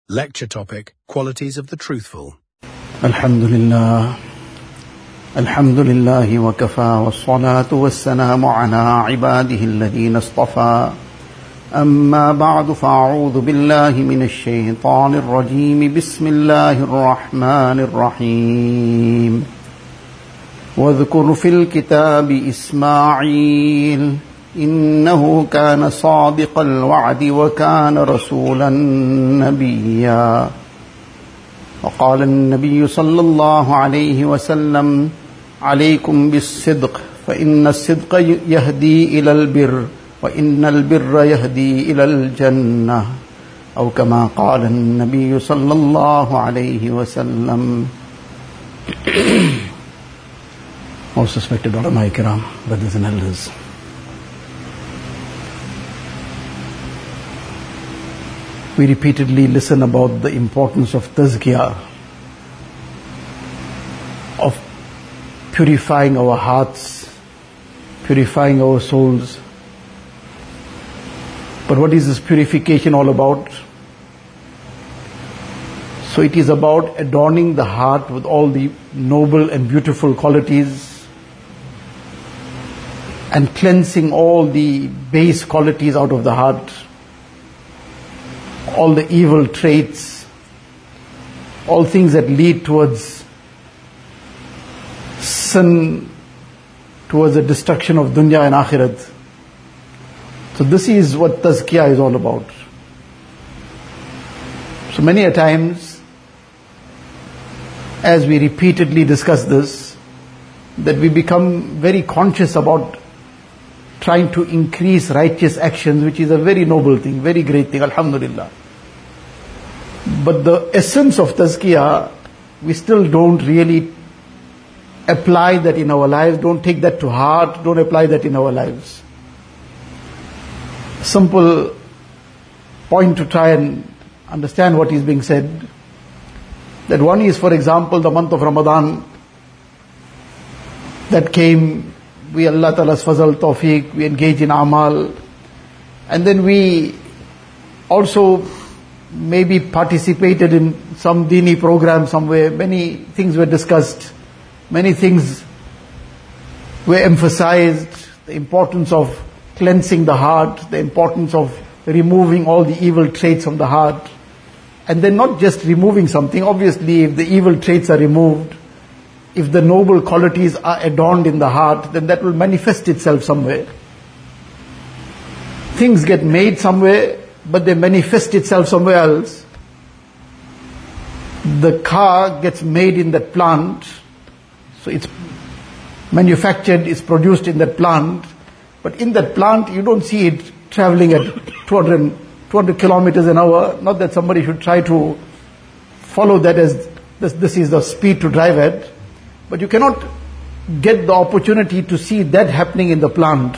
Lecture topic, Qualities of the Truthful. Alhamdulillah wa kafa wa salatu wa salamu ala ibadihi alladhina istafa. Amma ba'du fa'a'udhu billahi minash shaytanir rajim. Bismillahir rahmanir rahim. Wadhkur fil kitabi Ismail. إنه كان صادق الوعد وكان رسولا نبيا وقال النبي صلى الله عليه وسلم عليكم بالصدق فإن الصدق يهدي إلى البر وإن البر يهدي إلى الجنة أو كما قال النبي صلى الله عليه وسلم. Most respected ulama kiram, brothers and elders, we repeatedly listen about the importance of tazkiyah, of purifying our hearts, purifying our souls. But what is this purification all about? So it is about adorning the heart with all the noble and beautiful qualities and cleansing all the base qualities out of the heart, all the evil traits, all things that lead towards sin, towards the destruction of dunya and akhirat. So this is what tazkiyah is all about. So many a times, as we repeatedly discuss this, that we become very conscious about trying to increase righteous actions, which is a very noble thing, very great thing, alhamdulillah. But the essence of tazkiyah, we still don't really apply that in our lives, don't take that to heart, don't apply that in our lives. Simple point to try and understand what is being said. That one is, for example, the month of Ramadan that came, we Allah Ta'ala's fazal, tawfiq, we engage in amal, and then we also maybe participated in some dini program somewhere. Many things were discussed, many things were emphasized, the importance of cleansing the heart, the importance of removing all the evil traits from the heart. And then not just removing something, obviously if the evil traits are removed, if the noble qualities are adorned in the heart, then that will manifest itself somewhere. Things get made somewhere, but they manifest itself somewhere else. The car gets made in that plant, so it's manufactured, it's produced in that plant, but in that plant you don't see it traveling at 200 kilometers an hour. Not that somebody should try to follow that as this is the speed to drive at, but you cannot get the opportunity to see that happening in the plant.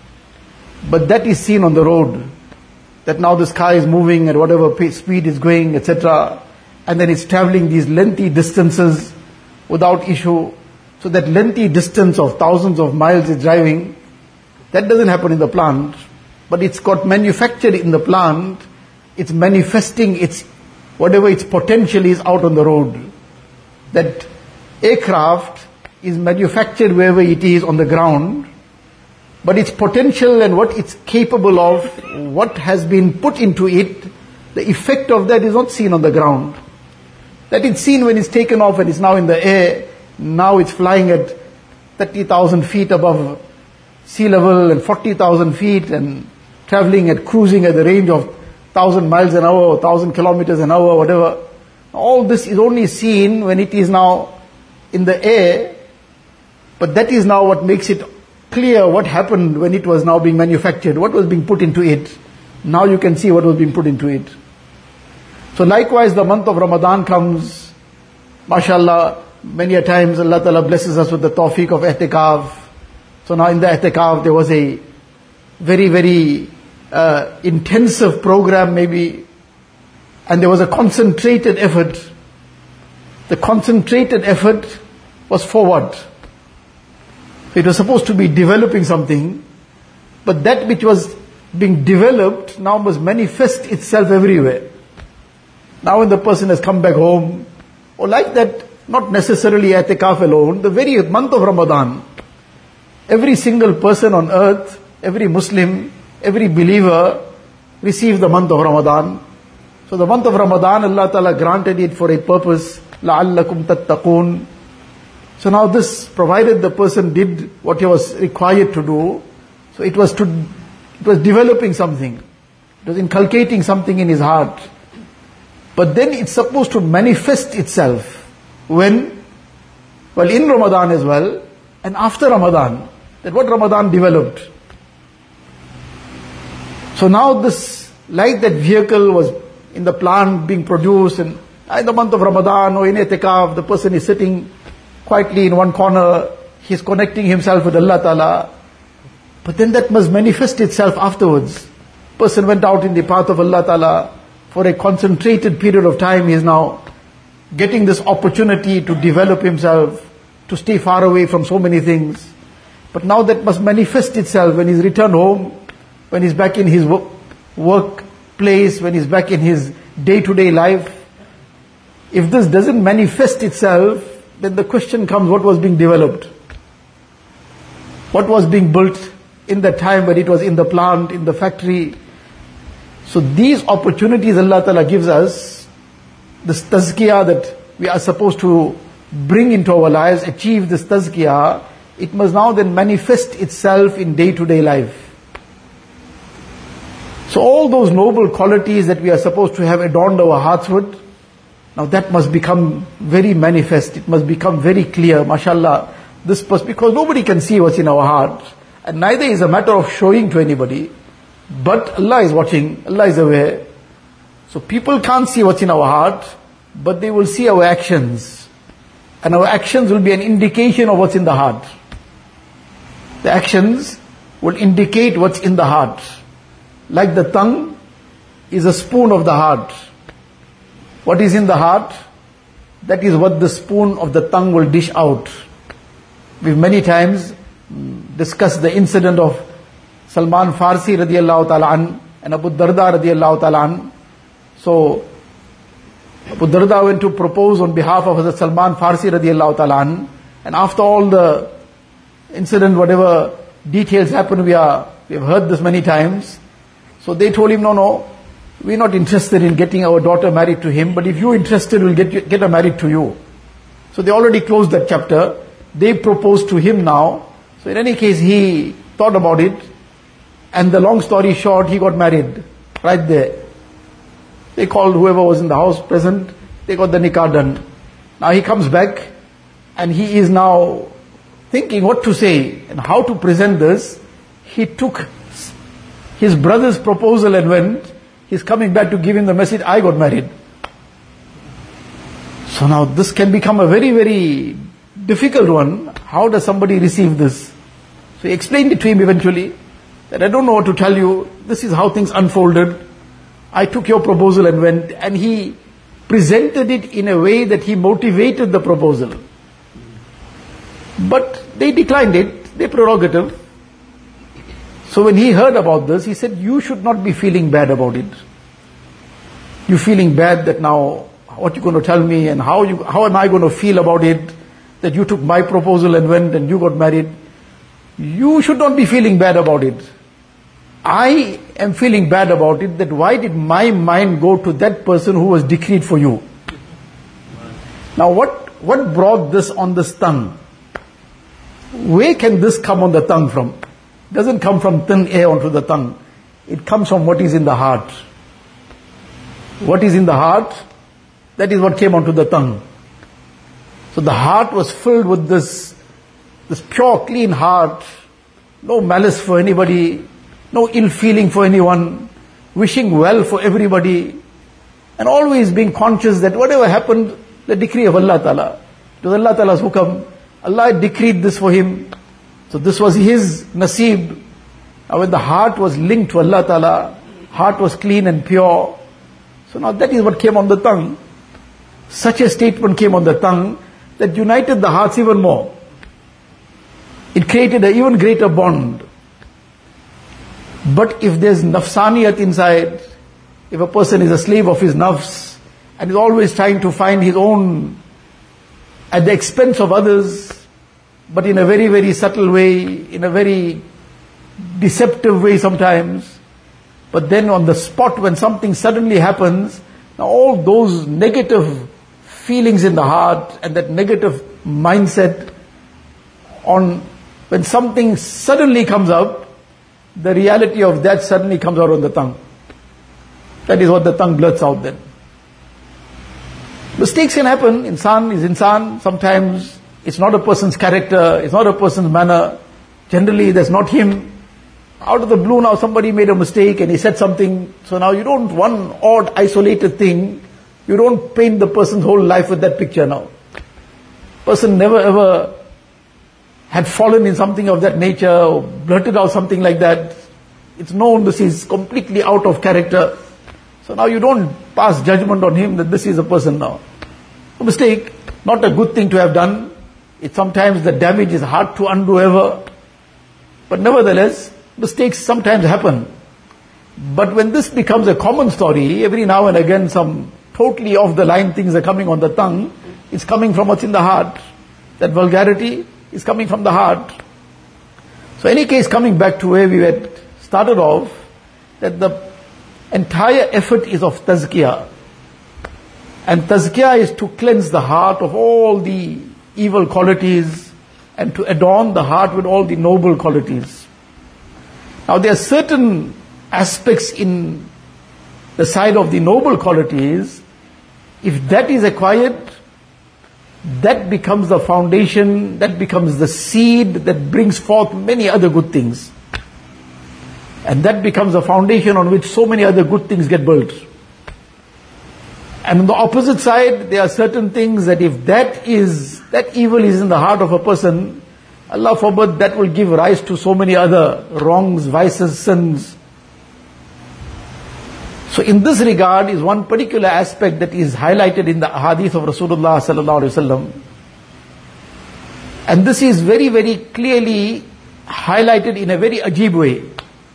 But that is seen on the road, that now this car is moving at whatever speed is going, etc. And then it's traveling these lengthy distances without issue. So that lengthy distance of thousands of miles it's driving, that doesn't happen in the plant. But it's got manufactured in the plant, it's manifesting its, whatever its potential is out on the road. That aircraft is manufactured wherever it is on the ground, but its potential and what it's capable of, what has been put into it, the effect of that is not seen on the ground. That it's seen when it's taken off and it's now in the air. Now it's flying at 30,000 feet above sea level and 40,000 feet and traveling at, cruising at the range of 1,000 miles an hour or 1,000 kilometers an hour, whatever. All this is only seen when it is now in the air, but that is now what makes it clear what happened when it was now being manufactured, what was being put into it. Now you can see what was being put into it. So likewise, the month of Ramadan comes, mashallah, many a times Allah Ta'ala blesses us with the tawfiq of i'tikaf. So now in the i'tikaf there was a very, very intensive program maybe, and there was a concentrated effort. The concentrated effort was for what? It was supposed to be developing something, but that which was being developed now must manifest itself everywhere. Now when the person has come back home, or like that, not necessarily i'tikaf alone, the very month of Ramadan, every single person on earth, every Muslim, every believer receives the month of Ramadan. So the month of Ramadan, Allah Ta'ala granted it for a purpose, لَعَلَّكُمْ تَتَّقُونَ. So now this, provided the person did what he was required to do, so it was developing something. It was inculcating something in his heart. But then it's supposed to manifest itself. When? Well, in Ramadan as well, and after Ramadan. That what Ramadan developed. So now this, like that vehicle was in the plant being produced, and in the month of Ramadan or in i'tikaf, the person is sitting quietly in one corner, he's connecting himself with Allah Ta'ala. But then that must manifest itself afterwards. Person went out in the path of Allah Ta'ala for a concentrated period of time. He is now getting this opportunity to develop himself, to stay far away from so many things. But now that must manifest itself when he's returned home, when he's back in his workplace, when he's back in his day-to-day life. If this doesn't manifest itself, then the question comes, what was being developed? What was being built in the time when it was in the plant, in the factory? So these opportunities Allah Ta'ala gives us, this tazkiyah that we are supposed to bring into our lives, achieve this tazkiyah, it must now then manifest itself in day-to-day life. So all those noble qualities that we are supposed to have adorned our hearts with, now that must become very manifest. It must become very clear, mashallah. Because nobody can see what's in our heart. And neither is a matter of showing to anybody. But Allah is watching, Allah is aware. So people can't see what's in our heart, but they will see our actions. And our actions will be an indication of what's in the heart. The actions will indicate what's in the heart. Like the tongue is a spoon of the heart. What is in the heart? That is what the spoon of the tongue will dish out. We've many times discussed the incident of Salman Farsi radiallahu ta'ala an and Abu Darda radiallahu ta'ala an. So Abu Darda went to propose on behalf of Hazrat Salman Farsi radiallahu ta'ala an, and after all the incident, whatever details happened, we have heard this many times. So they told him, no, we're not interested in getting our daughter married to him, but if you're interested, we'll get her married to you. So they already closed that chapter. They proposed to him now. So in any case, he thought about it, and the long story short, he got married right there. They called whoever was in the house present, they got the nikah done. Now he comes back, and he is now thinking what to say and how to present this. He took his brother's proposal and went. He's coming back to give him the message, I got married. So now this can become a very, very difficult one. How does somebody receive this? So he explained it to him eventually, that I don't know what to tell you. This is how things unfolded. I took your proposal and went, and he presented it in a way that he motivated the proposal. But they declined it, their prerogative. So when he heard about this, he said, you should not be feeling bad about it. You're feeling bad that now, what you're going to tell me, and how am I going to feel about it, that you took my proposal and went and you got married. You should not be feeling bad about it. I am feeling bad about it, that why did my mind go to that person who was decreed for you? Now what brought this on this tongue? Where can this come on the tongue from? It doesn't come from thin air onto the tongue. It comes from what is in the heart. What is in the heart, that is what came onto the tongue. So the heart was filled with this pure, clean heart, no malice for anybody, no ill feeling for anyone, wishing well for everybody, and always being conscious that whatever happened, the decree of Allah Ta'ala. It was Allah Ta'ala's hukam. Allah had decreed this for him. So this was his naseeb. Now when the heart was linked to Allah Ta'ala, heart was clean and pure. So now that is what came on the tongue. Such a statement came on the tongue that united the hearts even more. It created an even greater bond. But if there's nafsaniyat inside, if a person is a slave of his nafs, and is always trying to find his own at the expense of others, but in a very, very subtle way, in a very deceptive way sometimes. But then on the spot when something suddenly happens, now all those negative feelings in the heart and that negative mindset, on when something suddenly comes up, the reality of that suddenly comes out on the tongue. That is what the tongue blurts out then. Mistakes can happen. Insan is insan. Sometimes it's not a person's character, it's not a person's manner. Generally that's not him. Out of the blue now somebody made a mistake and he said something. So now you don't, one odd isolated thing, you don't paint the person's whole life with that picture now. Person never ever had fallen in something of that nature or blurted out something like that. It's known this is completely out of character. So now you don't pass judgment on him that this is a person now. A mistake, not a good thing to have done. It sometimes the damage is hard to undo ever. But nevertheless, mistakes sometimes happen. But when this becomes a common story, every now and again some totally off the line things are coming on the tongue, it's coming from what's in the heart. That vulgarity is coming from the heart. So any case, coming back to where we had started off, that the entire effort is of tazkiyah. And tazkiyah is to cleanse the heart of all the evil qualities and to adorn the heart with all the noble qualities. Now there are certain aspects in the side of the noble qualities, if that is acquired, that becomes the foundation, that becomes the seed that brings forth many other good things. And that becomes a foundation on which so many other good things get built. And on the opposite side, there are certain things that if that evil is in the heart of a person, Allah forbid, that will give rise to so many other wrongs, vices, sins. So in this regard is one particular aspect that is highlighted in the hadith of Rasulullah sallallahu alaihi wasallam. And this is very, very clearly highlighted in a very ajib way.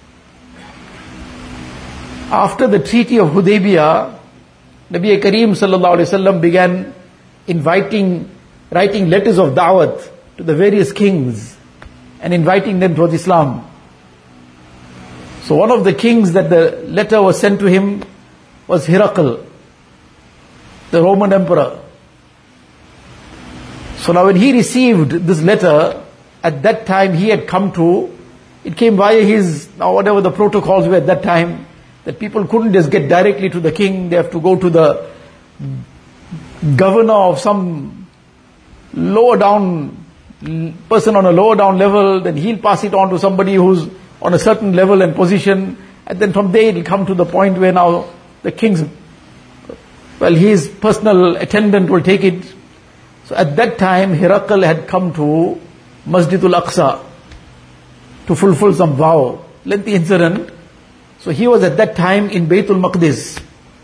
After the Treaty of Hudaybiyah, Nabi Kareem sallallahu alaihi wasallam began writing letters of da'wat to the various kings and inviting them towards Islam. So one of the kings that the letter was sent to him was Herakl, the Roman emperor. So now when he received this letter, at that time he had come to, it came via his, now whatever the protocols were at that time, that people couldn't just get directly to the king, they have to go to the governor of some lower down person on a lower down level, then he'll pass it on to somebody who's on a certain level and position, and then from there it'll come to the point where now the king's, well, his personal attendant will take it. So at that time Herakl had come to Masjidul Aqsa to fulfill some vow, lengthy incident. So he was at that time in Baytul Maqdis.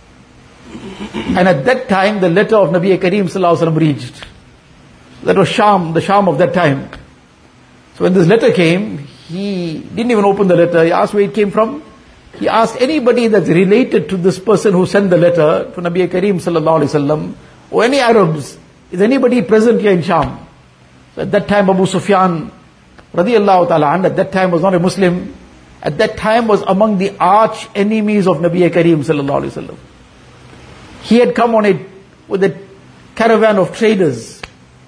And at that time the letter of Nabi Kareem sallallahu alaihi wasallam reached. That was Sham, the Sham of that time. So when this letter came, he didn't even open the letter. He asked where it came from. He asked anybody that's related to this person who sent the letter to Nabi Kareem sallallahu alaihi wasallam, or any Arabs, is anybody present here in Sham? So at that time Abu Sufyan radiyallahu ta'ala anh, at that time was not a Muslim. At that time was among the arch enemies of Nabi Kareem sallallahu alaihi wasallam. He had come with a caravan of traders.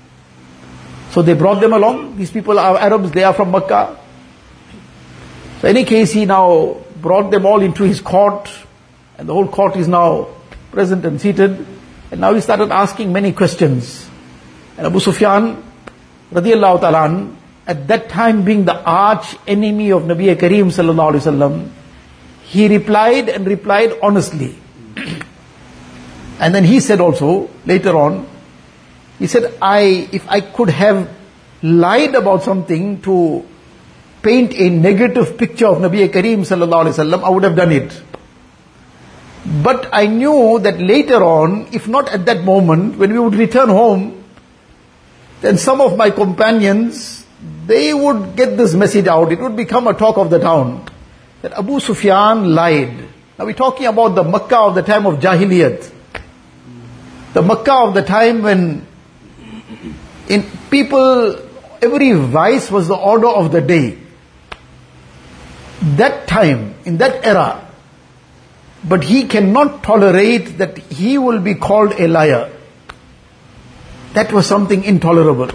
So they brought them along. These people are Arabs, they are from Makkah. So in any case, he now brought them all into his court, and the whole court is now present and seated. And now he started asking many questions. And Abu Sufyan radiyallahu ta'ala anh, at that time being the arch enemy of Nabi Kareem sallallahu alaihi wasallam, he replied honestly. And then he said also, later on, he said, if I could have lied about something to paint a negative picture of Nabi Kareem sallallahu alaihi wasallam, I would have done it. But I knew that later on, if not at that moment, when we would return home, then some of my companions, they would get this message out. It would become a talk of the town that Abu Sufyan lied. Now we're talking about the Makkah of the time of Jahiliyat. The Makkah of the time when in people, every vice was the order of the day. That time, in that era, but he cannot tolerate that he will be called a liar. That was something intolerable.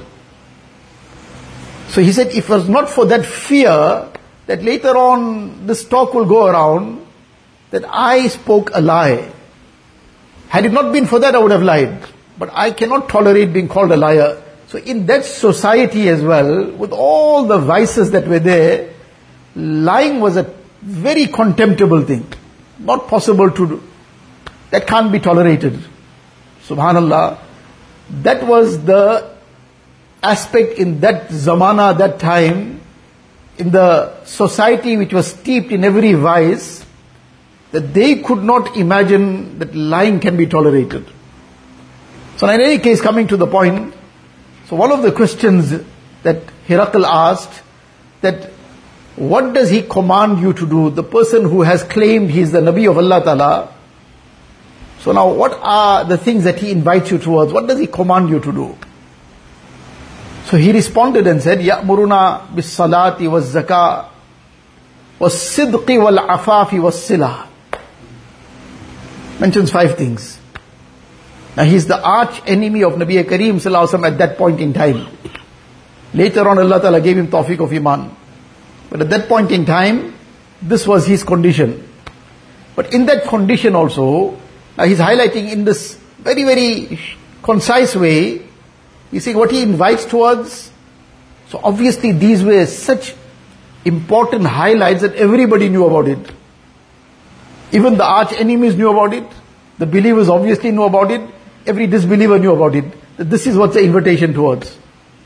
So he said, if it was not for that fear, that later on this talk will go around, that I spoke a lie. Had it not been for that, I would have lied. But I cannot tolerate being called a liar. So in that society as well, with all the vices that were there, lying was a very contemptible thing. Not possible to do. That can't be tolerated. Subhanallah. That was the aspect in that zamana, that time, in the society which was steeped in every vice, that they could not imagine that lying can be tolerated. So in any case, coming to the point, so one of the questions that Herakl asked, that what does he command you to do? The person who has claimed he is the Nabi of Allah Ta'ala. So now what are the things that he invites you towards? What does he command you to do? So he responded and said, يَأْمُرُنَا بِالصَّلَاةِ وَالزَّكَاةِ وَالصِّدْقِ وَالْعَفَافِ وَالصِّلَةِ. Mentions 5 things. Now he is the arch enemy of Nabi Kareem Sallallahu Alaihi Wasallam at that point in time. Later on Allah Ta'ala gave him tawfiq of iman. But at that point in time, this was his condition. But in that condition also, he's highlighting in this very, very concise way, you see what he invites towards. So obviously these were such important highlights that everybody knew about it. Even the arch enemies knew about it. The believers obviously knew about it. Every disbeliever knew about it. That this is what's the invitation towards.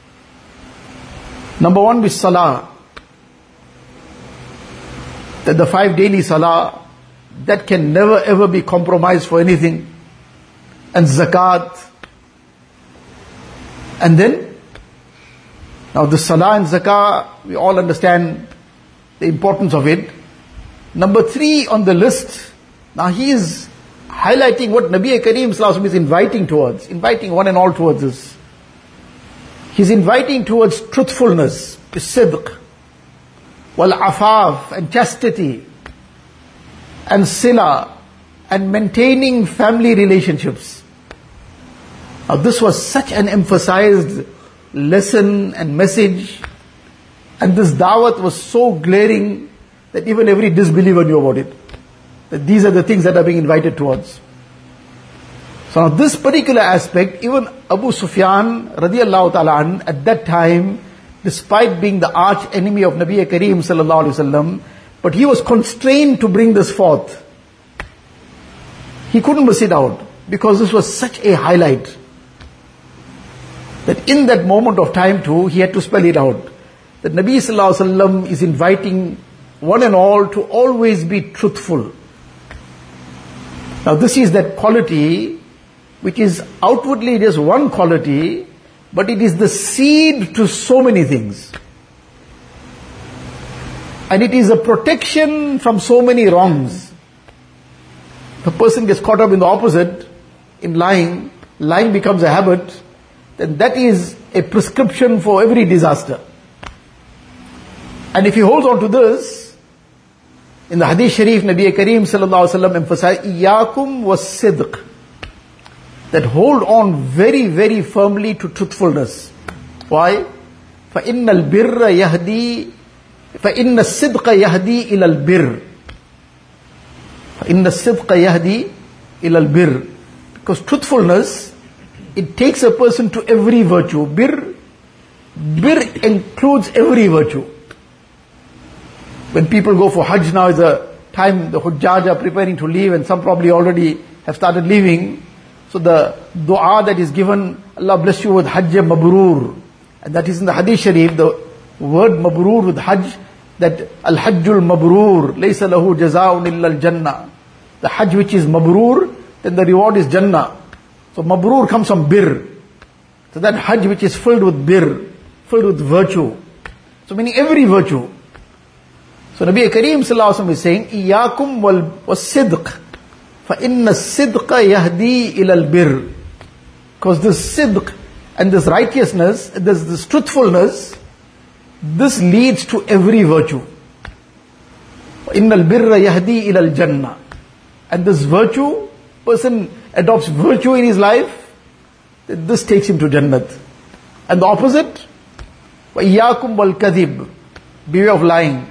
Number 1 is salah. That the 5 daily salah, that can never ever be compromised for anything. And zakat. And then, now the salah and zakah, we all understand the importance of it. Number 3 on the list, now he is highlighting what Nabi Kareem Sallallahu Alaihi Wasallam is inviting towards, inviting one and all towards this. He's inviting towards truthfulness, sidq, wal afaf, and chastity, and sila, and maintaining family relationships. Now this was such an emphasized lesson and message, and this da'wat was so glaring that even every disbeliever knew about it. That these are the things that are being invited towards. So now this particular aspect, even Abu Sufyan radiallahu ta'ala an, at that time, despite being the arch enemy of Nabi Kareem sallallahu alaihi wasallam, but he was constrained to bring this forth. He couldn't miss it out, because this was such a highlight, that in that moment of time too, he had to spell it out. That Nabi sallallahu alaihi wasallam is inviting one and all to always be truthful. Now this is that quality which is outwardly just one quality, but it is the seed to so many things. And it is a protection from so many wrongs. If a person gets caught up in the opposite, in lying becomes a habit, then that is a prescription for every disaster. And if he holds on to this, in the Hadith Sharif, Nabi Kareem Sallallahu Alaihi Wasallam emphasized, Iyakum was sidq. That hold on very, very firmly to truthfulness. Why? فَإِنَّ الْبِرَّ يَهْدِي فَإِنَّ الصِّدْقَ يَهْدِي إِلَى الْبِرِّ فَإِنَّ الصِّدْقَ يَهْدِي إِلَى الْبِرِّ. Because truthfulness, it takes a person to every virtue. Bir includes every virtue. When people go for Hajj now is the time the Hujjaj are preparing to leave, and some probably already have started leaving. So the dua that is given, Allah bless you with Hajj Mabrur. And that is in the Hadith Sharif, the word Mabrur with Hajj, that Al-Hajjul Mabrur, laysa lahu jazaa'un illa al-Jannah. The Hajj which is Mabrur, then the reward is Jannah. So Mabrur comes from Bir. So that Hajj which is filled with Bir, filled with virtue. So meaning every virtue. So Nabi Kareem Sallallahu Alaihi Wasallam is saying, Iyakum was sidq. فَإِنَّ الصِّدْقَ يَهْدِي إِلَى الْبِرِّ. Because this sidq and this righteousness, this truthfulness, this leads to every virtue. Innal birra yahdi ilal jannah. And this virtue, person adopts virtue in his life, this takes him to Jannat. And the opposite, وَإِيَّاكُمْ وَالْكَذِبِ, beware of lying.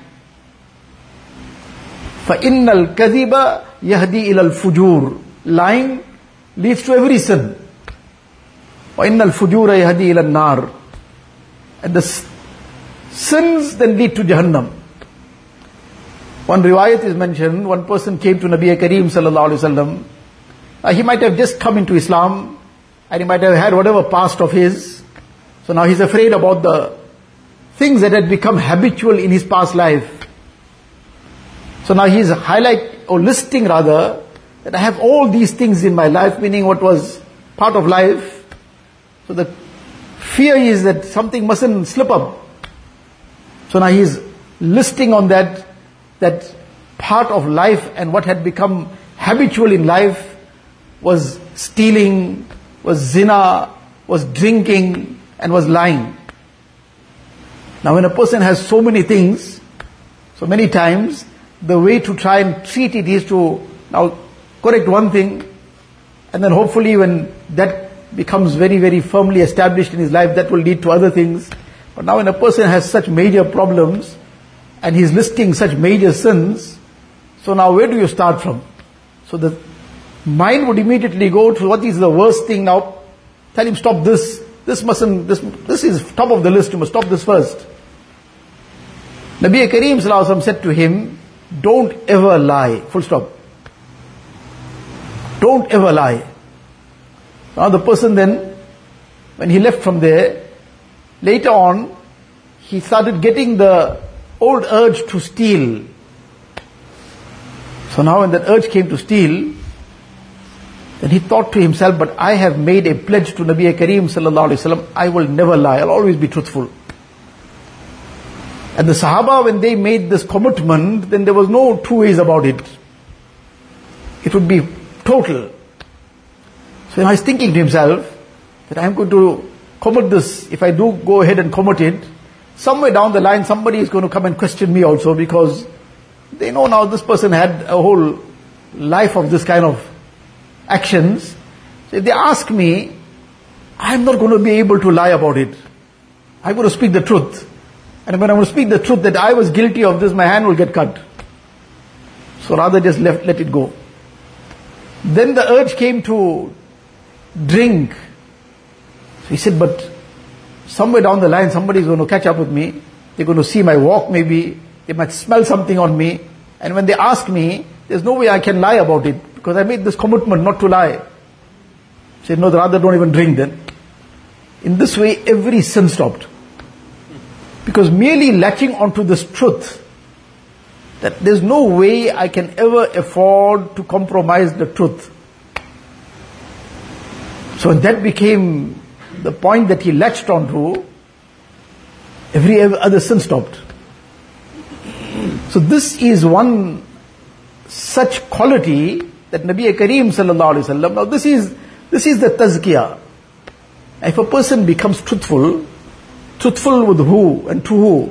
فَإِنَّ الْكَذِبَ يَهْدِي إِلَى الْفُجُورِ, lying leads to every sin. وَإِنَّ الْفُجُورَ يَهْدِي إِلَى النَّارِ, and the sins then lead to Jahannam. One riwayat is mentioned, one person came to Nabi Kareem sallallahu alaihi wasallam. He might have just come into Islam, and he might have had whatever past of his. So now he's afraid about the things that had become habitual in his past life. So now he's listing rather, that I have all these things in my life, meaning what was part of life. So the fear is that something mustn't slip up. So now he's listing on that part of life, and what had become habitual in life was stealing, was zina, was drinking, and was lying. Now when a person has so many things, so many times, the way to try and treat it is to now correct one thing, and then hopefully when that becomes very, very firmly established in his life, that will lead to other things. But now when a person has such major problems, and he's listing such major sins, so now where do you start from? So the mind would immediately go to what is the worst thing now. Tell him, stop this. This is top of the list. You must stop this first. Nabi Kareem sallallahu alaihi wasallam said to him, don't ever lie. Full stop. Don't ever lie. Now the person then, when he left from there, later on, he started getting the old urge to steal. So now when that urge came to steal, then he thought to himself, but I have made a pledge to Nabi Kareem sallallahu alaihi wasallam, I will never lie, I'll always be truthful. And the Sahaba, when they made this commitment, then there was no two ways about it. It would be total. So now he's thinking to himself, that I am going to commit this, if I do go ahead and commit it, somewhere down the line somebody is going to come and question me also, because they know now this person had a whole life of this kind of actions. So if they ask me, I'm not going to be able to lie about it. I'm going to speak the truth. And when I'm going to speak the truth that I was guilty of this, my hand will get cut. So rather just let it go. Then the urge came to drink. So he said, but somewhere down the line somebody is going to catch up with me. They're going to see my walk maybe. They might smell something on me. And when they ask me, there's no way I can lie about it, because I made this commitment not to lie. He said, no, rather don't even drink then. In this way, every sin stopped. Because merely latching onto this truth, that there's no way I can ever afford to compromise the truth. So that became the point that he latched onto, every other sin stopped. So this is one such quality that Nabi Kareem sallallahu alaihi wasallam, now this is the tazkiyah. If a person becomes truthful with who and to who?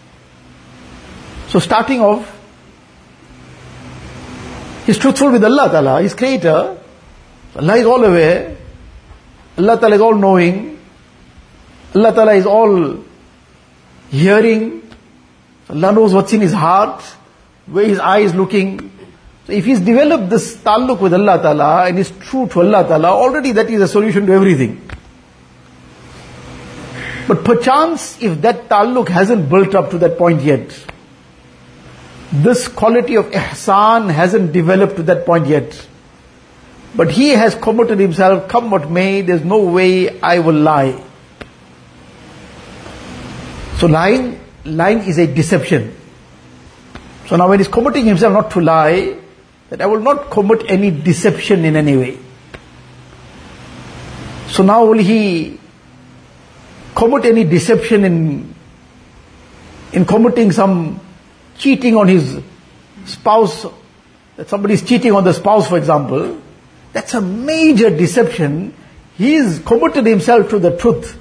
So starting off, he's truthful with Allah Ta'ala, his creator. Allah is all aware. Allah Ta'ala is all knowing. Allah Ta'ala is all hearing. Allah knows what's in his heart, where his eye is looking. So if he's developed this ta'alluq with Allah Ta'ala and is true to Allah Ta'ala, already that is a solution to everything. But perchance, if that ta'alluq hasn't built up to that point yet, this quality of ihsan hasn't developed to that point yet, but he has committed himself, come what may, there's no way I will lie. So lying is a deception. So now when he's committing himself not to lie, that I will not commit any deception in any way. So now will he commit any deception in committing some cheating on his spouse, that somebody is cheating on the spouse, for example? That's a major deception. he's committed himself to the truth,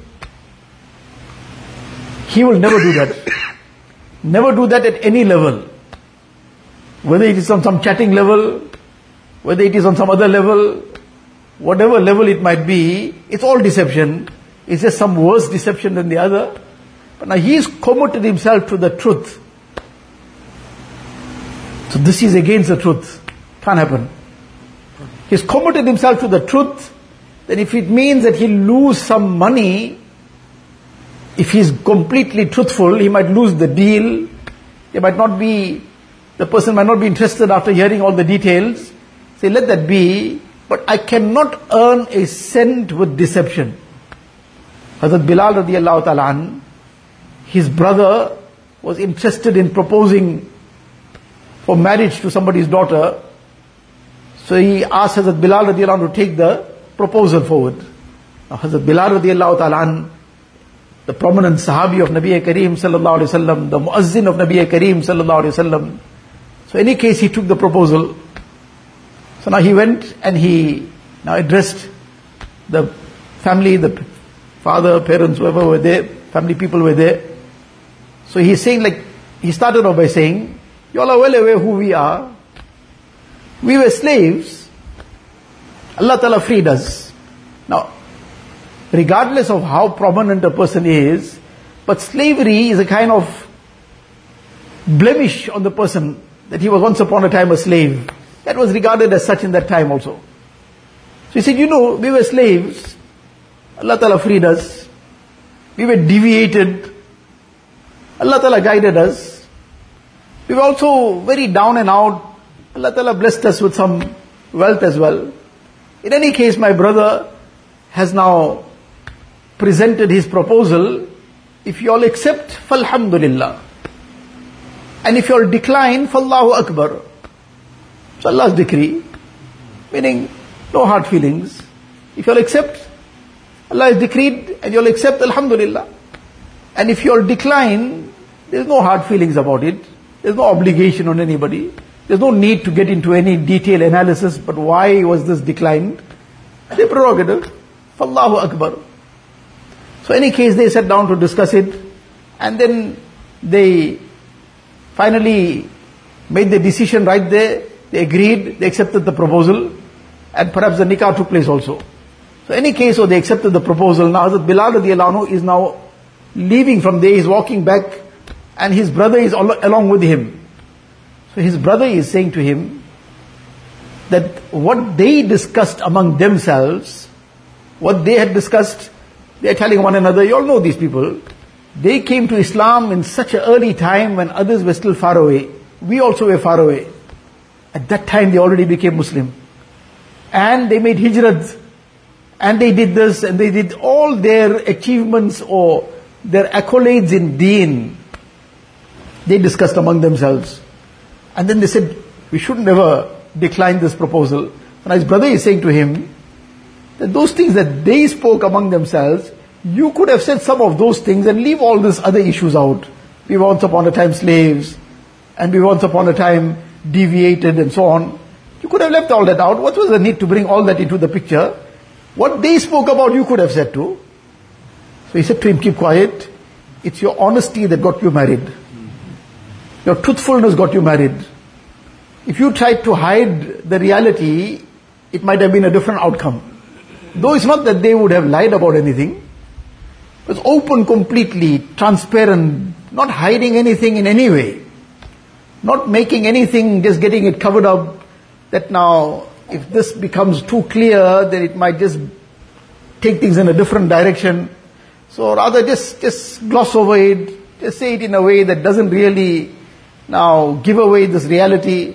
he will never do that. Never do that at any level. Whether it is on some chatting level, whether it is on some other level, whatever level it might be, it's all deception. It's just some worse deception than the other. But now he's committed himself to the truth. So this is against the truth. Can't happen. He's committed himself to the truth. Then if it means that he'll lose some money, if he's completely truthful, he might lose the deal. The person might not be interested after hearing all the details. Say, let that be. But I cannot earn a cent with deception. Hazrat Bilal radiallahu ta'ala an, his brother was interested in proposing for marriage to somebody's daughter. So he asked Hazrat Bilal radiallahu anhu to take the proposal forward. Now Hazrat Bilal radiallahu ta'ala an, the prominent Sahabi of Nabi Kareem sallallahu alayhi wa sallam, the Muazzin of Nabi Kareem sallallahu alayhi wa sallam. So in any case, he took the proposal. So now he went and he now addressed the family, the father, parents, whoever were there, family people were there. So he's saying he started off by saying, you all are well aware who we are. We were slaves. Allah Ta'ala freed us. Now, regardless of how prominent a person is, but slavery is a kind of blemish on the person, that he was once upon a time a slave. That was regarded as such in that time also. So he said, we were slaves. Allah Ta'ala freed us. We were deviated. Allah Ta'ala guided us. We were also very down and out. Allah Ta'ala blessed us with some wealth as well. In any case, my brother has now presented his proposal. If you all accept, falhamdulillah. And if you all decline, fallahu akbar. It's Allah's decree. Meaning, no hard feelings. If you all accept, Allah has decreed, and you all accept, alhamdulillah. And if you all decline, there's no hard feelings about it. There's no obligation on anybody. There's no need to get into any detailed analysis, but why was this declined? Their prerogative. Fallahu akbar. So in any case, they sat down to discuss it, and then they finally made the decision right there. They agreed, they accepted the proposal, and perhaps the nikah took place also. So in any case, so they accepted the proposal. Now Hazrat Bilal radiallahu anhu is now leaving from there, he's walking back, and his brother is along with him. So his brother is saying to him that what they discussed among themselves, what they had discussed, they are telling one another, you all know these people. They came to Islam in such an early time when others were still far away. We also were far away. At that time they already became Muslim. And they made hijrat. And they did this and they did all their achievements or their accolades in deen. They discussed among themselves. And then they said, we should never decline this proposal. And his brother is saying to him, that those things that they spoke among themselves, you could have said some of those things and leave all these other issues out. We were once upon a time slaves, and we were once upon a time deviated and so on. You could have left all that out. What was the need to bring all that into the picture? What they spoke about, you could have said too. So he said to him, keep quiet. It's your honesty that got you married. Your truthfulness got you married. If you tried to hide the reality, it might have been a different outcome. Though it's not that they would have lied about anything. It was open completely, transparent, not hiding anything in any way. Not making anything, just getting it covered up, that now, if this becomes too clear, then it might just take things in a different direction. So rather just gloss over it, just say it in a way that doesn't really now give away this reality.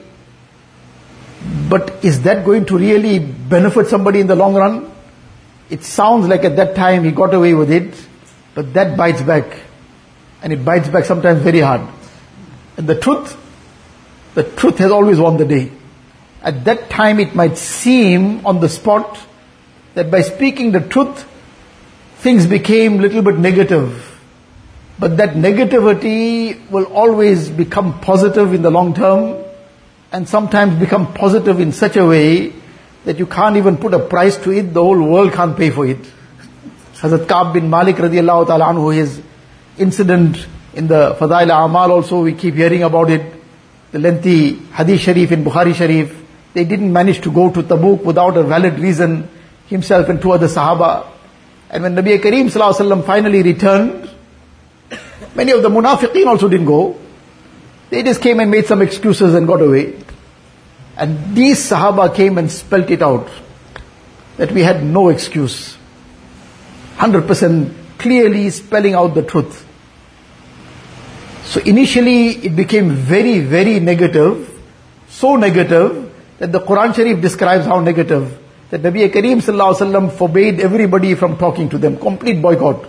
But is that going to really benefit somebody in the long run? It sounds like at that time he got away with it, but that bites back. And it bites back sometimes very hard. And the truth has always won the day. At that time it might seem on the spot that by speaking the truth, things became a little bit negative. But that negativity will always become positive in the long term, and sometimes become positive in such a way that you can't even put a price to it, the whole world can't pay for it. Hazrat Ka'b bin Malik radiallahu ta'ala anhu, his incident in the Fadail A'mal also, we keep hearing about it. The lengthy Hadith Sharif in Bukhari Sharif. They didn't manage to go to Tabuk without a valid reason, himself and two other Sahaba. And when Nabi Kareem sallallahu alaihi wasallam finally returned, many of the munafiqeen also didn't go. They just came and made some excuses and got away. And these Sahaba came and spelt it out, that we had no excuse. 100% clearly spelling out the truth. So initially it became very, very negative, so negative that the Quran Sharif describes how negative, that Nabi Kareem sallallahu alaihi wasallam forbade everybody from talking to them, complete boycott.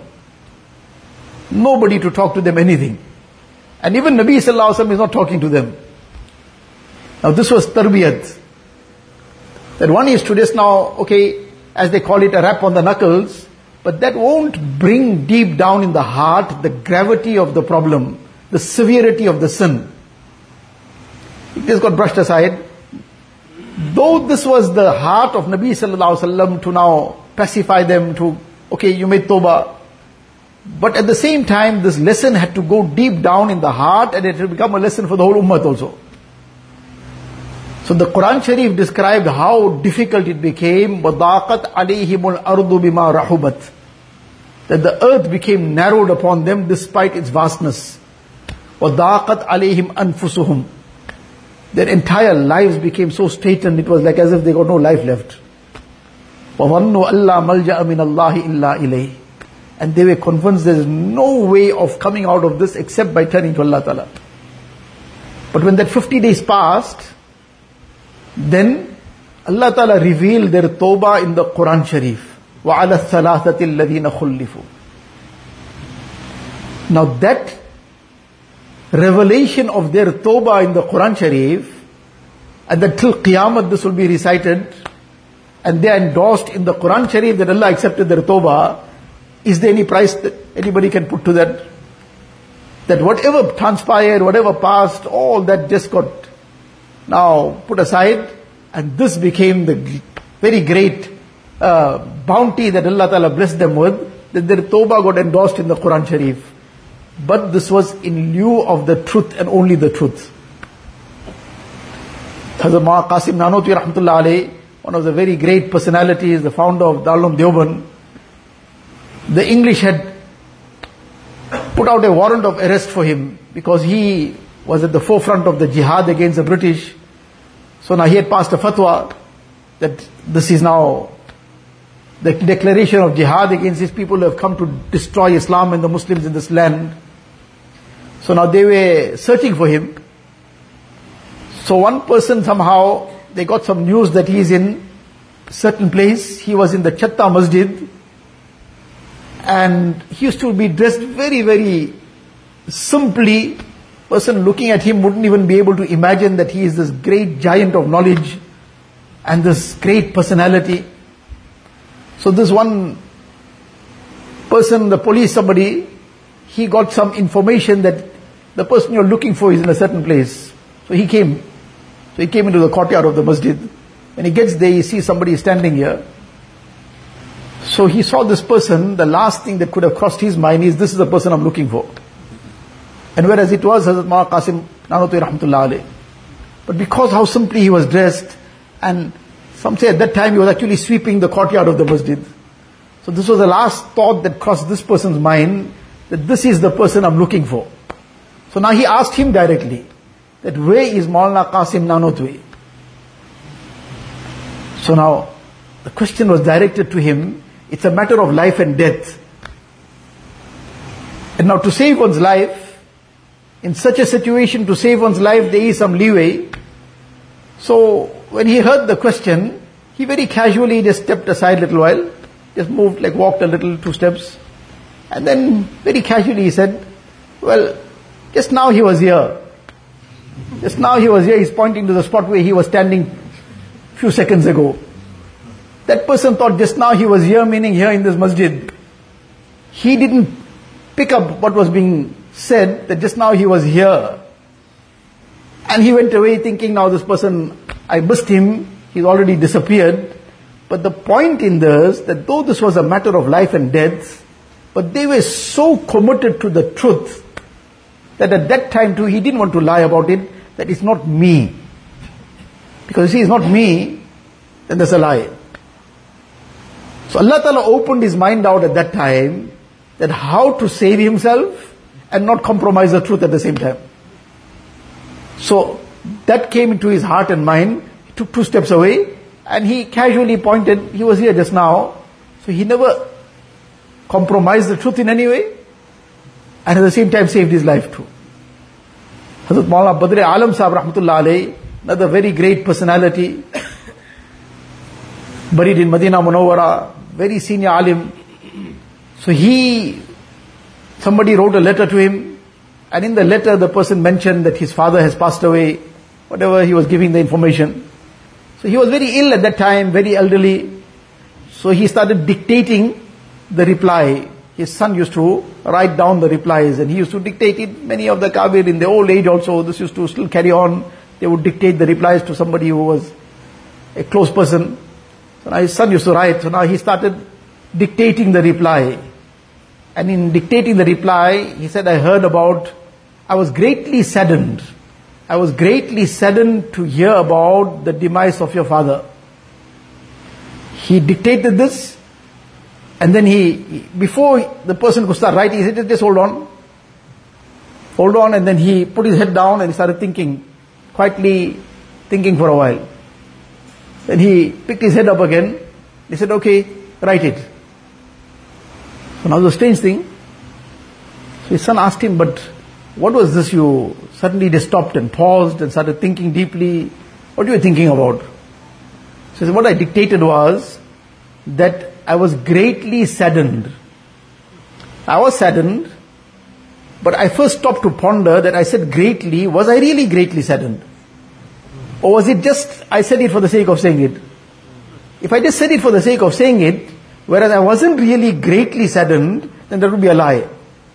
Nobody to talk to them anything. And even Nabi sallallahu alaihi wasallam is not talking to them. Now this was tarbiyat. That one is to just now, okay, as they call it, a rap on the knuckles, but that won't bring deep down in the heart the gravity of the problem, the severity of the sin. It just got brushed aside. Though this was the heart of Nabi sallallahu alaihi wasallam to now pacify them, to, okay, you made tawbah. But at the same time, this lesson had to go deep down in the heart, and it had become a lesson for the whole ummah also. So the Quran Sharif described how difficult it became. وَضَاقَتْ عَلَيْهِمُ الْأَرْضُ بِمَا رَحُبَتْ, that the earth became narrowed upon them despite its vastness. وَضَاقَتْ عَلَيْهِمْ أَنفُسُهُمْ, their entire lives became so straitened, it was like as if they got no life left. وَظَنُّوا أَلَّا مَلْجَأَ مِنَ اللَّهِ إِلَّا إِلَيْهِ, and they were convinced there is no way of coming out of this except by turning to Allah Ta'ala. But when that 50 days passed, then Allah Ta'ala revealed their tawbah in the Quran Sharif. وَعَلَى الثَّلَاثَةِ الَّذِينَ خُلِّفُوا. Now that revelation of their tawbah in the Quran Sharif, and that till Qiyamah this will be recited, and they are endorsed in the Quran Sharif that Allah accepted their tawbah, is there any price that anybody can put to that? That whatever transpired, whatever passed, all that just got now put aside, and this became the very great bounty that Allah Ta'ala blessed them with, that their tawbah got endorsed in the Quran Sharif. But this was in lieu of the truth and only the truth. Hazrat Ma'a Qasim Nanotwi rahmatullah alayhi, one of the very great personalities, the founder of Darul Uloom Deoband, the English had put out a warrant of arrest for him because he was at the forefront of the jihad against the British. So now he had passed a fatwa that this is now the declaration of jihad against these people who have come to destroy Islam and the Muslims in this land. So now they were searching for him. So one person somehow, they got some news that he is in a certain place. He was in the Chatta Masjid, and he used to be dressed very, very simply. Person looking at him wouldn't even be able to imagine that he is this great giant of knowledge and this great personality. So this one person, the police, somebody, he got some information that the person you're looking for is in a certain place. So he came. So he came into the courtyard of the masjid. When he gets there, he sees somebody standing here. So he saw this person. The last thing that could have crossed his mind is, this is the person I'm looking for. And whereas it was Hazrat Ma'a Qasim Nanotwi rahmatullah alayhi. But because how simply he was dressed, and some say at that time he was actually sweeping the courtyard of the masjid. So this was the last thought that crossed this person's mind, that this is the person I'm looking for. So now he asked him directly, that where is Maulana Qasim Nanotwi? So now the question was directed to him. It's a matter of life and death. And now to save one's life, in such a situation, to save one's life, there is some leeway. So when he heard the question, he very casually just stepped aside a little while, just moved, like walked a little, 2 steps, and then very casually he said, well, just now he was here. Just now he was here. He's pointing to the spot where he was standing a few seconds ago. That person thought just now he was here, meaning here in this masjid. He didn't pick up what was being said, that just now he was here. And he went away thinking, now this person, I missed him, he's already disappeared. But the point in this, that though this was a matter of life and death, but they were so committed to the truth, that at that time too, he didn't want to lie about it, that it's not me. Because you see, it's not me, then there's a lie. So Allah Ta'ala opened his mind out at that time, that how to save himself and not compromise the truth at the same time. So that came into his heart and mind. He took 2 steps away and he casually pointed, he was here just now. So he never compromised the truth in any way, and at the same time saved his life too. Hazrat Maulana Badr Alam Sahib Rahmatullah Alayhi, another very great personality, buried in Madinah Munawwara, very senior alim. So somebody wrote a letter to him, and in the letter the person mentioned that his father has passed away, whatever he was giving the information. So he was very ill at that time, very elderly. So he started dictating the reply. His son used to write down the replies and he used to dictate it. Many of the Kabir in their old age also, this used to still carry on. They would dictate the replies to somebody who was a close person. So now his son used to write. So now he started dictating the reply. And in dictating the reply, he said, I was greatly saddened. I was greatly saddened to hear about the demise of your father. He dictated this, and then before the person could start writing, he said, just hold on. Hold on, and then he put his head down and he started thinking, quietly thinking for a while. Then he picked his head up again. He said, okay, write it. So now the strange thing, so his son asked him, but what was this? You suddenly just stopped and paused and started thinking deeply. What were you thinking about? So he said, what I dictated was that I was greatly saddened. I was saddened, but I first stopped to ponder that I said greatly. Was I really greatly saddened? Or was it just, I said it for the sake of saying it? If I just said it for the sake of saying it, whereas I wasn't really greatly saddened, then that would be a lie.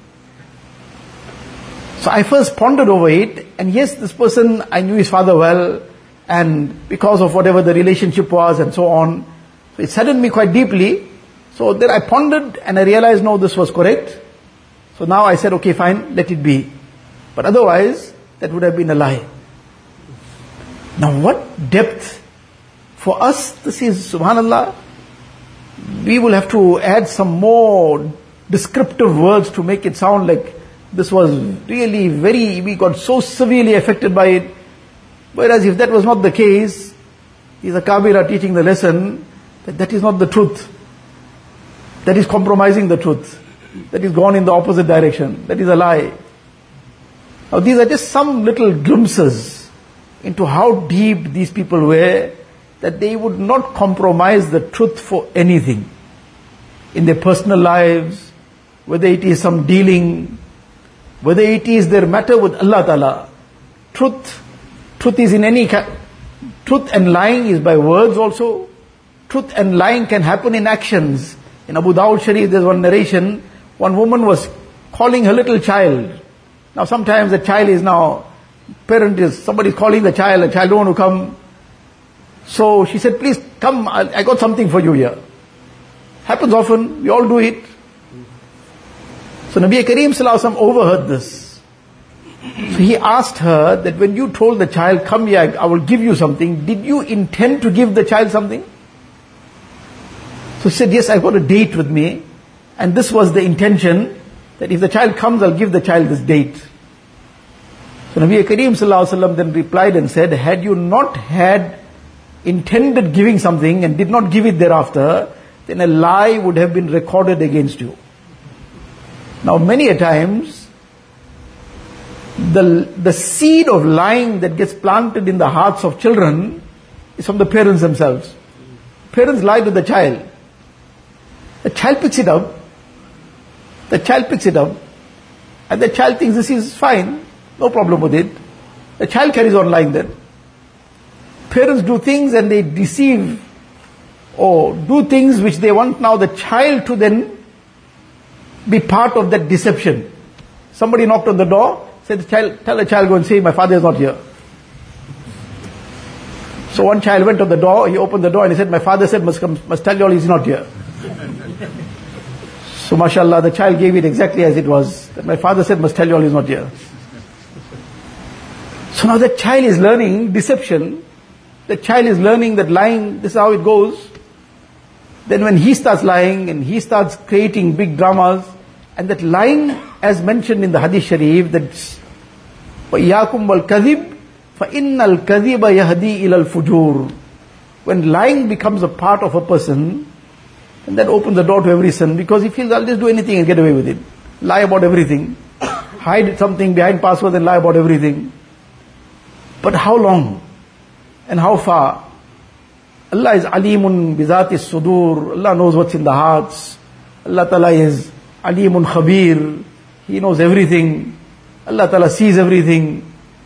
So I first pondered over it, and yes, this person, I knew his father well, and because of whatever the relationship was and so on, so it saddened me quite deeply. So then I pondered and I realized, no, this was correct. So now I said, okay, fine, let it be. But otherwise, that would have been a lie. Now what depth? For us, this is, subhanallah, we will have to add some more descriptive words to make it sound like this was really we got so severely affected by it. Whereas if that was not the case, these Akabir are teaching the lesson that is not the truth. That is compromising the truth. That is gone in the opposite direction. That is a lie. Now these are just some little glimpses into how deep these people were, that they would not compromise the truth for anything. In their personal lives, whether it is some dealing, whether it is their matter with Allah Ta'ala. Truth is in any truth and lying is by words also. Truth and lying can happen in actions. In Abu Dawud Sharif, there's one narration, one woman was calling her little child. Now sometimes the child is somebody is calling the child don't want to come. So she said, please come, I got something for you here. Happens often, we all do it. So Nabi Kareem Sallallahu Alaihi Wasallam overheard this. So he asked her that when you told the child, come here, I will give you something, did you intend to give the child something? So she said, yes, I got a date with me, and this was the intention, that if the child comes, I'll give the child this date. So Nabi Kareem Sallallahu Alaihi Wasallam then replied and said, had you not had intended giving something and did not give it thereafter, then a lie would have been recorded against you. Now many a times, the seed of lying that gets planted in the hearts of children is from the parents themselves. Parents lie to the child. The child picks it up. And the child thinks this is fine, no problem with it. The child carries on lying then. Parents do things and they deceive or do things which they want now the child to then be part of that deception. Somebody knocked on the door, said, tell the child, go and say, my father is not here. So one child went to the door, he opened the door and he said, my father said, must tell you all he's not here. So mashallah, the child gave it exactly as it was. That my father said, must tell you all he's not here. So now that child is learning deception. The child is learning that lying, this is how it goes. Then when he starts lying and he starts creating big dramas, and that lying, as mentioned in the Hadith Sharif, that's وَإِيَّاكُمْ وَالْكَذِبِ فَإِنَّ الْكَذِبَ يَهْدِي إِلَى الْفُجُورِ. When lying becomes a part of a person, and that opens the door to every sin, because he feels, I'll just do anything and get away with it. Lie about everything. Hide something behind passwords and lie about everything. But how long? And how far? Allah is alimun bizati sudur. Allah knows what's in the hearts. Allah Ta'ala is alimun khabir. He knows everything. Allah Ta'ala sees everything.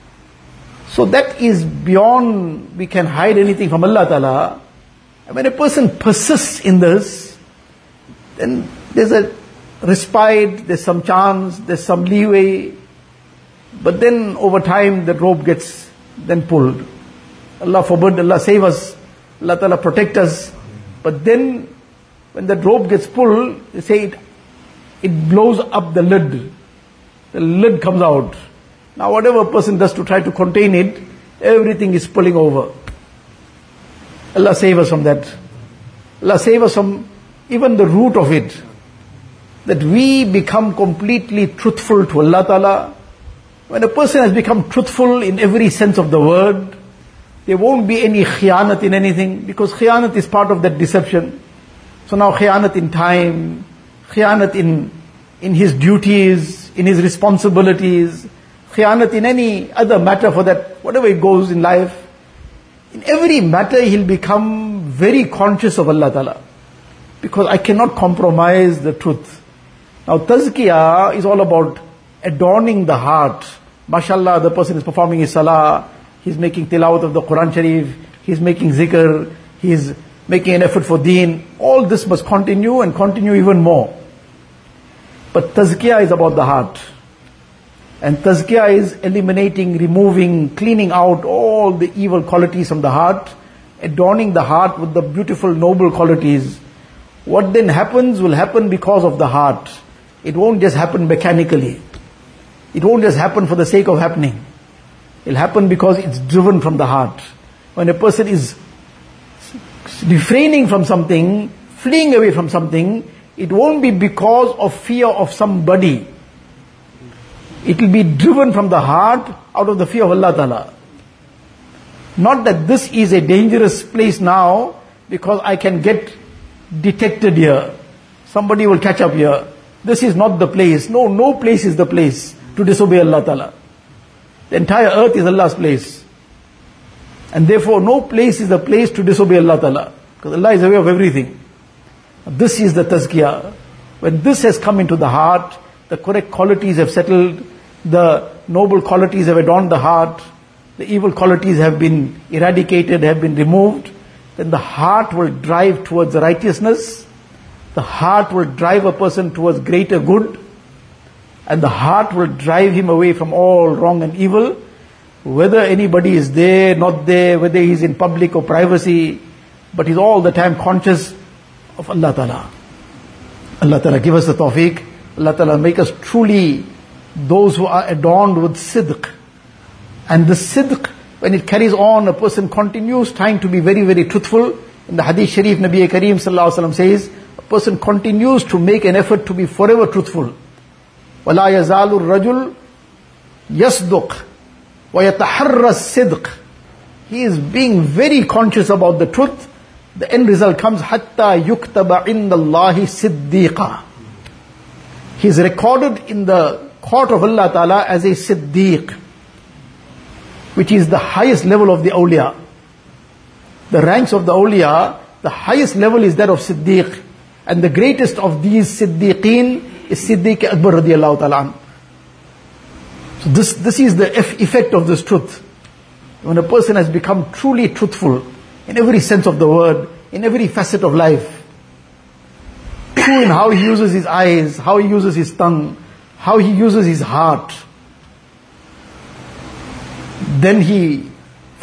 So that is beyond, we can hide anything from Allah Ta'ala. And when a person persists in this, then there's a respite, there's some chance, there's some leeway. But then over time the rope gets then pulled. Allah forbid, Allah save us, Allah Ta'ala protect us. But then when that rope gets pulled, they say it blows up the lid. The lid comes out. Now whatever a person does to try to contain it, everything is spilling over. Allah save us from that. Allah save us from even the root of it. That we become completely truthful to Allah Ta'ala. When a person has become truthful in every sense of the word, there won't be any khiyanat in anything, because khiyanat is part of that deception. So now khiyanat in time, khiyanat in his duties, in his responsibilities, khiyanat in any other matter for that, whatever it goes in life. In every matter he'll become very conscious of Allah Ta'ala. Because I cannot compromise the truth. Now tazkiyah is all about adorning the heart. MashaAllah, the person is performing his salah, he's making tilawat of the Quran Sharif, he's making zikr, he's making an effort for deen. All this must continue and continue even more. But tazkiyah is about the heart. And tazkiyah is eliminating, removing, cleaning out all the evil qualities from the heart, adorning the heart with the beautiful, noble qualities. What then happens will happen because of the heart. It won't just happen mechanically. It won't just happen for the sake of happening. It'll happen because it's driven from the heart. When a person is refraining from something, fleeing away from something, it won't be because of fear of somebody. It will be driven from the heart out of the fear of Allah Ta'ala. Not that this is a dangerous place now because I can get detected here. Somebody will catch up here. This is not the place. No place is the place to disobey Allah Ta'ala. The entire earth is Allah's place. And therefore no place is the place to disobey Allah Ta'ala. Because Allah is aware of everything. This is the tazkiyah. When this has come into the heart, the correct qualities have settled, the noble qualities have adorned the heart, the evil qualities have been eradicated, have been removed, then the heart will drive towards righteousness, the heart will drive a person towards greater good, and the heart will drive him away from all wrong and evil, whether anybody is there, not there, whether he's in public or privacy, but he's all the time conscious of Allah Ta'ala. Allah Ta'ala give us the tawfiq. Allah Ta'ala make us truly those who are adorned with sidq. And the sidq, when it carries on, a person continues trying to be very, very truthful. In the Hadith Sharif, Nabi Kareem Sallallahu Alaihi Wasallam says, a person continues to make an effort to be forever truthful. وَلَا يَزَالُ الرَّجُلُ يَصْدُقُ وَيَتَحَرَّ الصِّدْقِ. He is being very conscious about the truth. The end result comes, حَتَّى يُكْتَبَ عِنْدَ اللَّهِ صِدِّيقًا. He is recorded in the court of Allah Ta'ala as a Siddiq, which is the highest level of the awliya. The ranks of the awliya, the highest level is that of Siddiq. And the greatest of these Siddiqeen is Siddiq Akbar radiallahu ta'ala. So this is the effect of this truth. When a person has become truly truthful in every sense of the word, in every facet of life, true in how he uses his eyes, how he uses his tongue, how he uses his heart, then he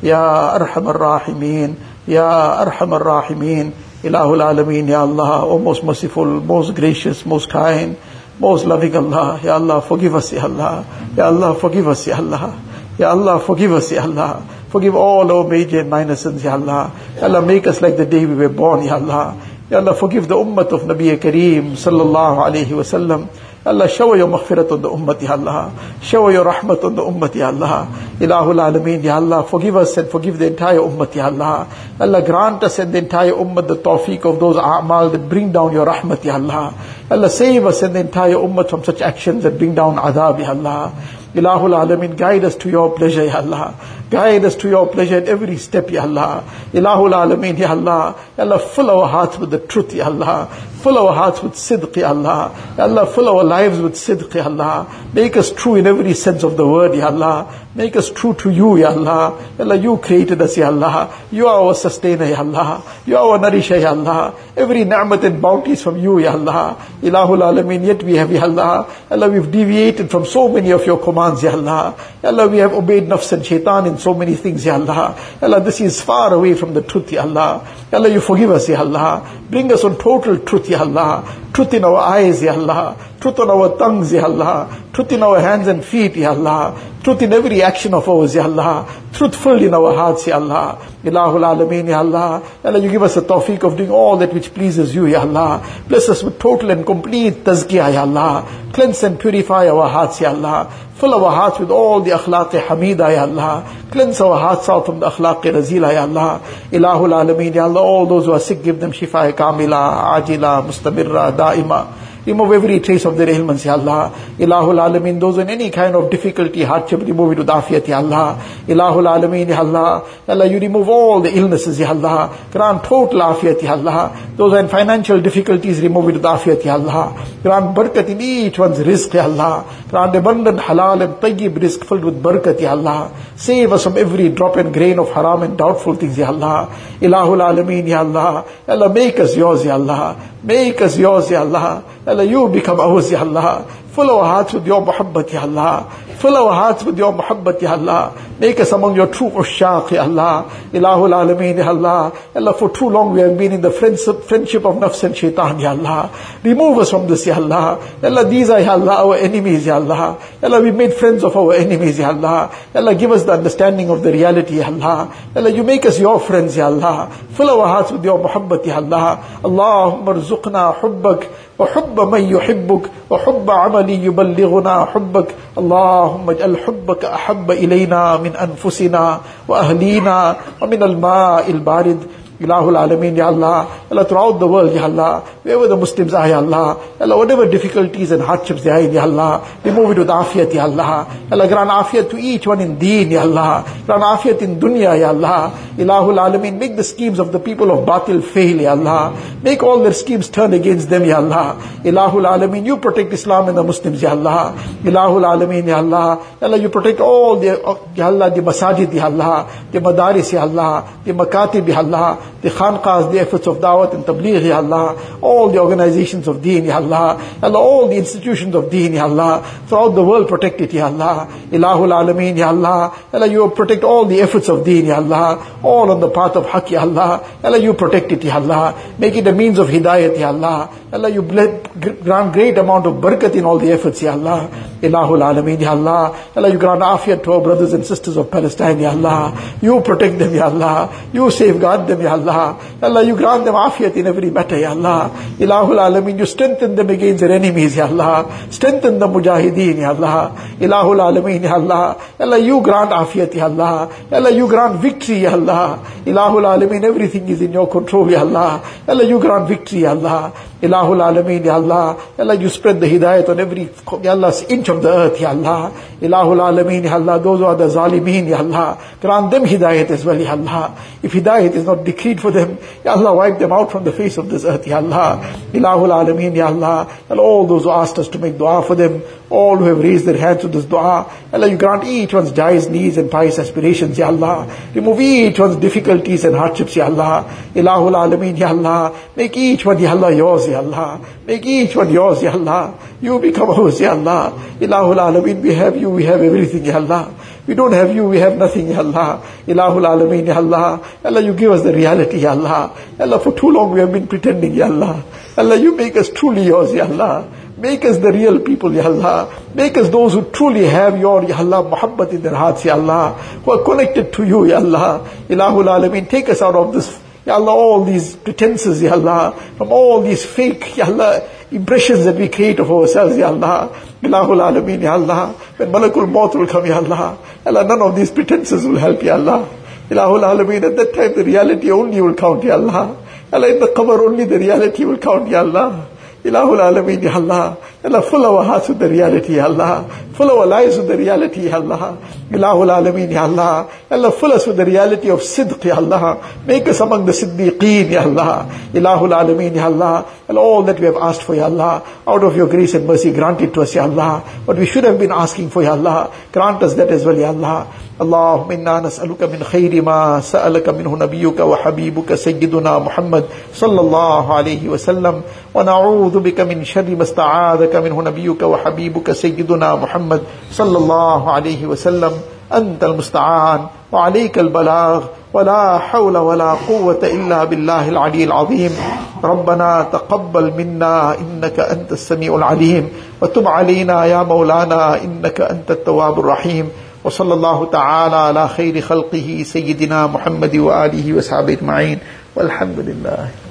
Ya Arhamar Rahimeen, Ya Arhamar Rahimeen, Ilahul Alameen, Ya Allah, O most merciful, most gracious, most kind, most loving Allah. Ya Allah, forgive us, Ya Allah. Ya Allah, forgive us, Ya Allah. Ya Allah, forgive us, Ya Allah. Forgive all our major and minor sins, Ya Allah. Ya Allah, make us like the day we were born, Ya Allah. Ya Allah, forgive the ummah of Nabi Kareem sallallahu alayhi wa sallam. Ya Allah, shower your maghfirat on the ummah, Ya Allah. Shower your rahmat on the ummah, Ya Allah. Ilahul Alameen, Ya Allah, forgive us and forgive the entire ummah, Ya Allah. Ya Allah, grant us and the entire ummah the tawfiq of those a'mal that bring down your rahmat, Ya Allah. Ya Allah, save us and the entire ummah from such actions that bring down adhab, Ya Allah. Ilahul Alameen, guide us to your pleasure, Ya Allah. Guide us to your pleasure at every step, Ya Allah. Ilahul Alameen, Ya Allah. Ya Allah, fill our hearts with the truth, Ya Allah. Fill our hearts with sidq, Ya Allah. Ya Allah, fill our lives with sidq, Ya Allah. Make us true in every sense of the word, Ya Allah. Make us true to you, Ya Allah. Ya Allah, you created us, Ya Allah. You are our sustainer, Ya Allah. You are our nourisher, Ya Allah. Every ni'mat and bounty is from you, Ya Allah. Ilahul Alameen, yet we have, Ya Allah. Ya Allah, we've deviated from so many of your commands, Ya Allah. Ya Allah, we have obeyed nafs and shaitan in so many things, Ya Allah. Ya Allah, this is far away from the truth, Ya Allah. Ya Allah, you forgive us, Ya Allah. Bring us on total truth, Ya Allah. Truth in our eyes, Ya Allah. Truth on our tongues, Ya Allah. Truth in our hands and feet, Ya Allah. Truth in every action of ours, Ya Allah. Truth filled in our hearts, Ya Allah. Ilahul Alameen, Ya Allah. Ya Allah, you give us the tawfiq of doing all that which pleases you, Ya Allah. Bless us with total and complete tazkiyah, Ya Allah. Cleanse and purify our hearts, Ya Allah. Fill our hearts with all the akhlaq hamida, Ya Allah. Cleanse our hearts out from the akhlaq razila, Ya Allah. Ilahul Alameen, Ya Allah. All those who are sick, give them shifa kamila, ajila, mustamirra, daima. Remove every trace of their ailments, Ya Allah. Ilahul Alameen, those in any kind of difficulty, hardship, remove it with afiyat, Ya Allah. Ilahul Alameen, Ya Allah. Ya Allah, you remove all the illnesses, Ya Allah. Grant total afiyat, Ya Allah. Those in financial difficulties, remove it with afiyat, Ya Allah. Grant barakat in each one's rizq, Ya Allah. Grant abundant halal and tayyib rizq filled with barakat, Ya Allah. Save us from every drop and grain of haram and doubtful things, Ya Allah. Ilahul Alameen, Ya Allah. Ya Allah, make us yours, Ya Allah. Make us yours, Ya Allah. Ya Allah, you become ours, Ya Allah. Fill our hearts with your muhabbat, Ya Allah. Fill our hearts with your muhabbat, Ya Allah. Make us among your true ushaq, Ya Allah. Ilahul Alameen, Ya Allah. Ya Allah, for too long we have been in the friendship of nafs and shaitan, Ya Allah. Remove us from this, Ya Allah. Ya Allah, these are, Ya Allah, our enemies, Ya Allah. Ya Allah, we made friends of our enemies, Ya Allah. Ya Allah, give us the understanding of the reality, Ya Allah. Ya Allah, you make us your friends, Ya Allah. Fill our hearts with your muhabbat, Ya Allah. Allahumma rzuqna hubbak. وحب من يحبك وحب عملي يبلغنا حبك اللهم اجعل حبك أحب إلينا من أنفسنا وأهلينا ومن الماء البارد Ilahul Alameen, Ya Allah. Allah, throughout the world, Ya Allah, wherever the Muslims are, Ya Allah, Allah, whatever difficulties and hardships they are in, Ya Allah, remove it with afiyat, Ya Allah. Allah, grant afiyat to each one in deen, Ya Allah. Grant afiyat in dunya, Ya Allah. Ilahul Alameen, make the schemes of the people of batil fail, Ya Allah. Make all their schemes turn against them, Ya Allah. Ilahul Alameen, you protect Islam and the Muslims, Ya Allah. Ilahul Alameen, Ya Allah. Allah, you protect all the, Ya Allah, the masajid, Ya Allah, the madaris, Ya Allah, the makatib, Ya Allah, the khanqahs, the efforts of dawat and tabligh, Ya Allah, all the organizations of deen, Ya Allah, Allah, all the institutions of deen, Ya Allah, throughout the world protect it, Ya Allah. Ilahul Alameen, Ya Allah, Allah, you protect all the efforts of deen, Ya Allah, all on the path of haqq, Ya Allah, Allah, you protect it, Ya Allah, make it a means of hidayat, Ya Allah, Allah, you grant great amount of barakat in all the efforts, Ya Allah. Ilahul Alameen, Ya Allah, Allah, you grant afiyat to our brothers and sisters of Palestine, Ya Allah, you protect them, Ya Allah, you safeguard them, Ya Allah, Allah, you grant them afiyat in every matter, Ya Allah. Ilahul Alameen, you strengthen them against their enemies, Ya Allah, strengthen the mujahideen, Ya Allah. Ilahul Alameen, Ya Allah, Allah, you grant afiyat, Ya Allah, Allah, you grant victory, Ya Allah. Ilahul Alameen, everything is in your control, Ya Allah, Allah, you grant victory, Ya Allah. Ilahul Alameen, Ya Allah, Allah, you spread the hidayat on every, Ya Allah, inch of the earth, Ya Allah. Ilahul Alameen, Ya Allah, those who are the zalimeen, Ya Allah, grant them hidayat as well, Ya Allah. If hidayat is not decreed for them, Ya Allah, wipe them out from the face of this earth, Ya Allah. Ilahul Alameen, Ya Allah, and all those who asked us to make dua for them, all who have raised their hands to this dua. Allah, you grant each one's desires, needs and pious aspirations, Ya Allah. Remove each one's difficulties and hardships, Ya Allah. Ilahul Alameen, Ya Allah. Make each one, Ya Allah, yours, Ya Allah. Make each one yours, Ya Allah. You become ours, Ya Allah. Ilahul Alameen, we have you, we have everything, Ya Allah. We don't have you, we have nothing, Ya Allah. Ilahul Alameen, Ya Allah. Allah, you give us the reality, Ya Allah. Allah, for too long we have been pretending, Ya Allah. Allah, you make us truly yours, Ya Allah. Make us the real people, Ya Allah. Make us those who truly have your, Ya Allah, muhabbat in their hearts, Ya Allah. Who are connected to you, Ya Allah. Ilahul Alameen, take us out of this, Ya Allah, all these pretenses, Ya Allah. From all these fake, Ya Allah, impressions that we create of ourselves, Ya Allah. Ilahul Alameen, Ya Allah. When Malakul Maut will come, Ya Allah. Allah, none of these pretenses will help, Ya Allah. Ilahul Alameen, at that time the reality only will count, Ya Allah. Allah, in the qabr only the reality will count, Ya Allah. Ilahul Alameen, Ya Allah. Allah, fill our hearts with the reality, Ya Allah. Fill our lives with the reality, Ya Allah. Ilahul Alameen, Ya Allah. Allah, fill us with the reality of sidq, Ya Allah. Make us among the siddiqeen, Ya Allah. Ilahul Alameen, Ya Allah. And all that we have asked for, Ya Allah, out of your grace and mercy, grant it to us, Ya Allah. What we should have been asking for, Ya Allah, grant us that as well, Ya Allah. اللهم إنا نسألك من خير ما سألك منه نبيك وحبيبك سيدنا محمد صلى الله عليه وسلم ونعوذ بك من شر ما استعاذك منه نبيك وحبيبك سيدنا محمد صلى الله عليه وسلم أنت المستعان وعليك البلاغ ولا حول ولا قوة إلا بالله العلي العظيم ربنا تقبل منا إنك أنت السميع العليم وتب علينا يا مولانا إنك أنت التواب الرحيم وصلى الله تعالى على خير خلقه سيدنا محمد وآله وصحبه أجمعين والحمد لله.